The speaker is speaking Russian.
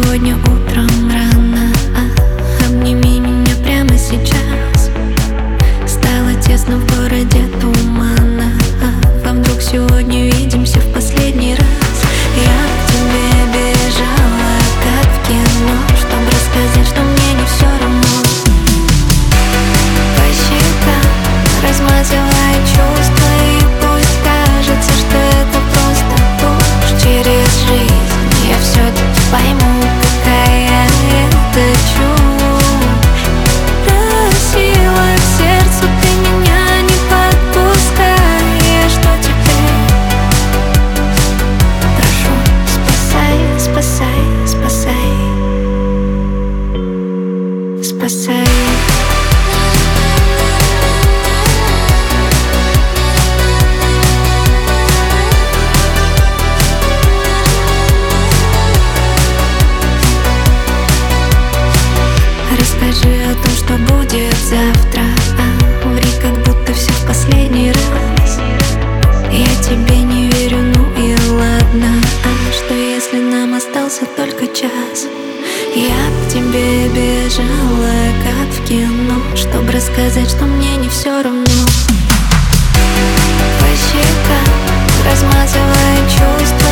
сегодня утром рано. Обними меня прямо сейчас. Стало тесно в городе тумана. А вдруг сегодня увидимся в последний раз? Я к тебе бежала, как в кино, чтобы рассказать, что мне не все равно. По щекам размазывая чувства, и пусть кажется, что это просто дождь через жизнь, я все-таки пойму, какая это чушь. Просила к сердцу, ты меня не подпускаешь, что теперь? Прошу, спасай, спасай, спасай, спасай. Расскажи о том, что будет завтра. Ври, как будто все в последний раз. Я тебе не верю, ну и ладно. Что если нам остался только час? Я к тебе бежала, как в кино, чтобы рассказать, что мне не все равно. По щекам размазывая чувства,